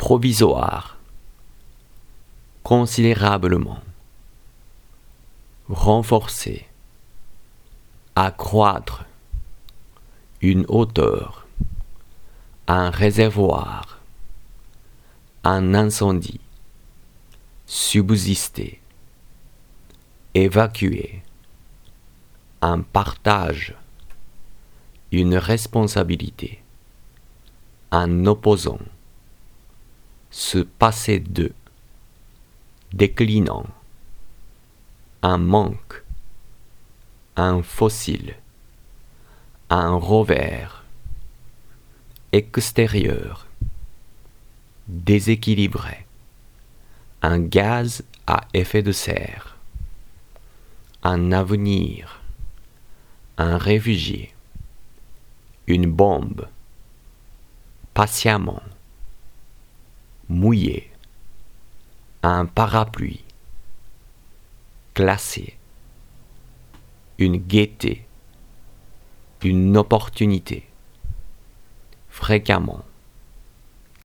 provisoire, considérablement, renforcer, accroître, une hauteur, un réservoir, un incendie, subsister, évacuer, un partage, une responsabilité, un opposant, se passer de, déclinant, un manque, un fossile, un revers, extérieur, déséquilibré, un gaz à effet de serre, un avenir, un réfugié, une bombe, patiemment, mouillé, un parapluie, classé, une gaieté, une opportunité, fréquemment,